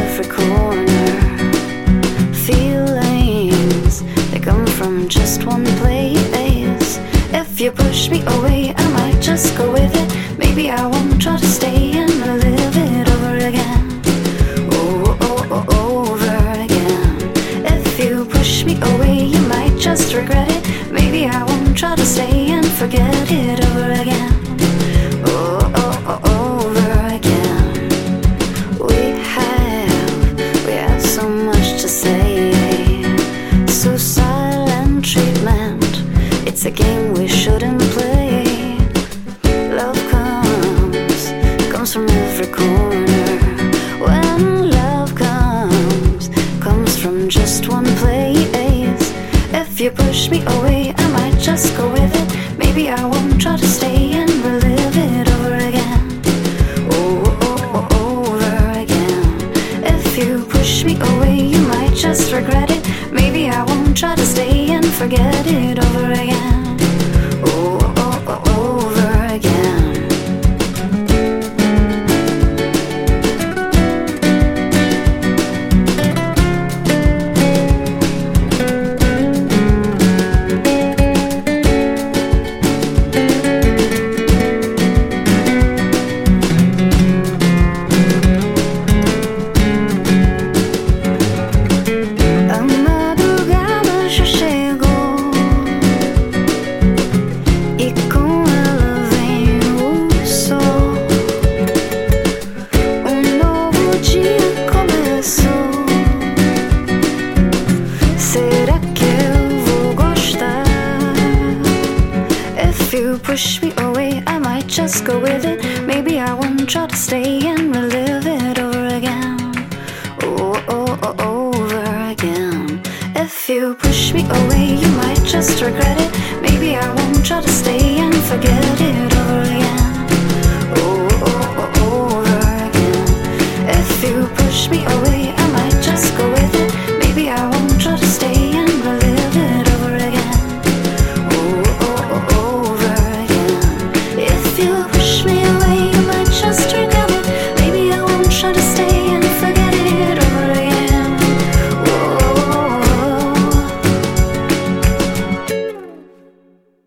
every corner. Feelings, they come from just one place. If you push me away, I might just go with it. Maybe I won't try to stay and live it over again. Over again. If you push me away, you might just regret it. Maybe I won't try to stay and forget it over again. Over again. We have so much to say. So silent treatment, it's a game we shouldn't play. Love comes from every corner. When love comes from just one place. If you push me away, I might just go with it. Maybe I won't try to stay and relive it over again. Over again. If you push me away, you might just regret it. Maybe I won't try to stay and forget it over again. Over again. If you push me away, I might just go with it. Maybe I won't try to stay and relive it over again. Over again. If you push me away, you might just regret it. Maybe I won't try to stay and forget it